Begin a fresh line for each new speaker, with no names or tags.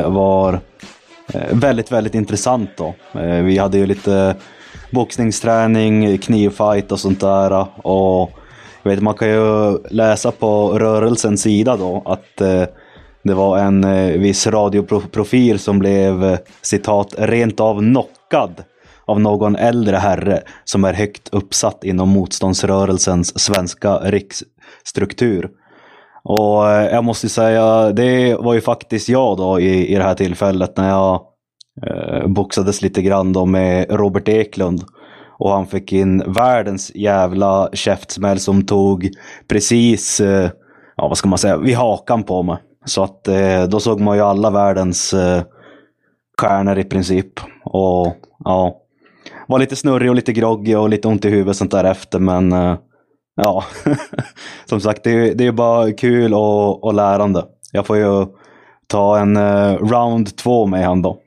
var väldigt, väldigt intressant då. Vi hade ju lite boxningsträning, knivfight och sånt där. Och jag vet, man kan ju läsa på rörelsens sida då att det var en viss radioprofil som blev, citat, rent av knockad av någon äldre herre som är högt uppsatt inom motståndsrörelsens svenska riksstruktur. Och jag måste säga, det var ju faktiskt jag då i det här tillfället när jag boxades lite grann då med Robert Eklund. Och han fick in världens jävla käftsmäll som tog precis, ja vad ska man säga, vid hakan på mig. Så att då såg man ju alla världens stjärnor i princip. Och ja, var lite snurrig och lite groggy och lite ont i huvudet sånt där efter. Men ja, som sagt det är bara kul och lärande. Jag får ju ta en round 2 med han då.